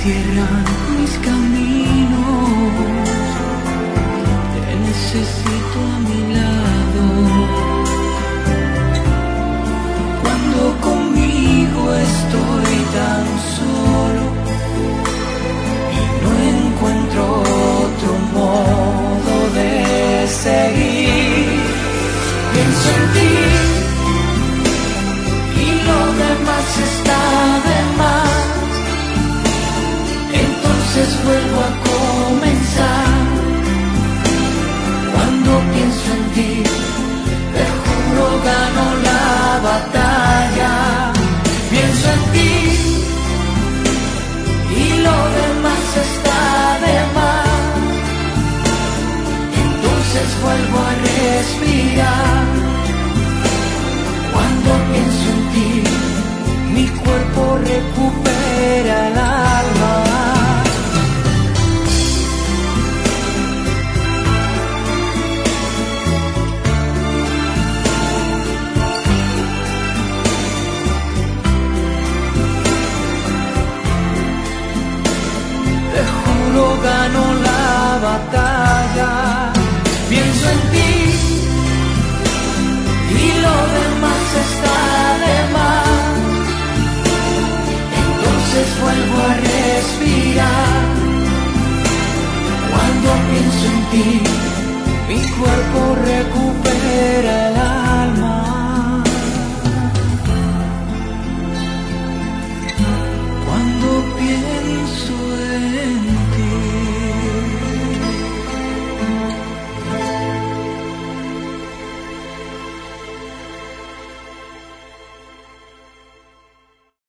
cierran mis caminos, te necesito a mi lado. Cuando conmigo estoy tan solo y no encuentro otro modo de seguir, pienso en ti y lo demás está de más. Entonces vuelvo a comenzar. Cuando pienso en ti, te juro gano la batalla. Pienso en ti y lo demás está de más. Entonces vuelvo a respirar. Cuando pienso en ti, mi cuerpo recupera el alma. Te juro gano la batalla. Pienso en ti y lo demás está de más. Entonces vuelvo a respirar. Cuando pienso en ti, mi cuerpo recupera el